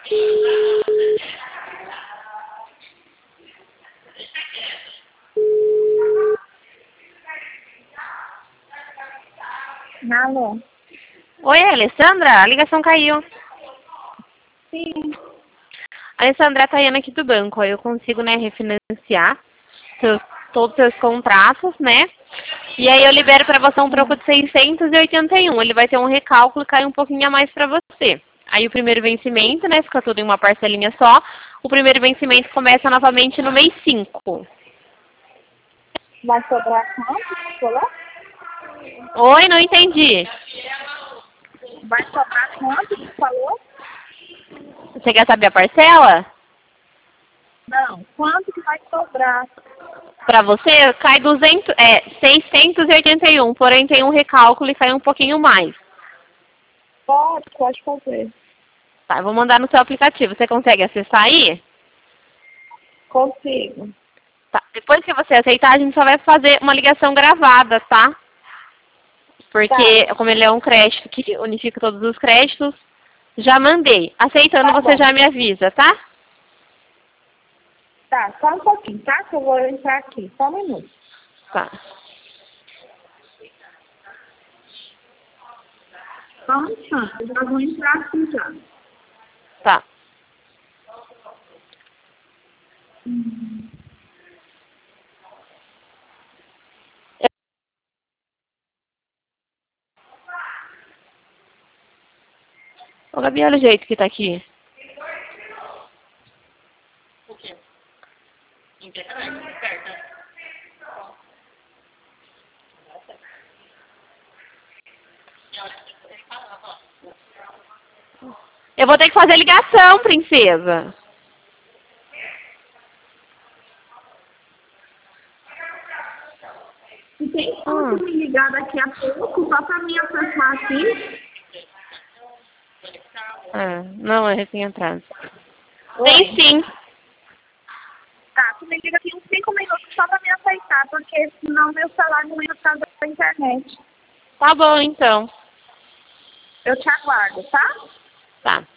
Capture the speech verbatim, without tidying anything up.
Alô? Oi, Alessandra, a ligação caiu. Sim. Alessandra, a Tayana aqui do banco. Eu consigo, né, refinanciar seus, todos os seus contratos, né? E aí eu libero para você um troco de seiscentos e oitenta e um. Ele vai ter um recálculo e cai um pouquinho a mais para você. Aí o primeiro vencimento, né, fica tudo em uma parcelinha só. O primeiro vencimento começa novamente no mês cinco. Vai sobrar quanto, você falou? Oi, não entendi. Vai sobrar quanto, você falou? Você quer saber a parcela? Não, quanto que vai sobrar? Para você, cai duzentos, é, seiscentos e oitenta e um, porém tem um recálculo e cai um pouquinho mais. Pode, pode fazer. Tá, eu vou mandar no seu aplicativo. Você consegue acessar aí? Consigo. Tá. Depois que você aceitar, a gente só vai fazer uma ligação gravada, tá? Porque, Tá. como ele é um crédito que unifica todos os créditos, já mandei. Aceitando, Tá você bom. já me avisa, tá? Tá, só um pouquinho, tá? Que eu vou entrar aqui. Só um minuto. Tá. Só um instante, eu já vou entrar aqui já. Tá. Hum. Ô, Gabi, olha o jeito que tá aqui. Eu vou ter que fazer ligação, princesa. E tem Ah. como me ligar daqui a pouco, só pra mim acessar aqui? Ah, não, é recém-entrado. Oi? Tem sim. Tá, tu me liga aqui uns cinco minutos só pra me aceitar, porque senão meu celular não entra por causa da internet. Tá bom, então. Eu te aguardo, tá? Tá.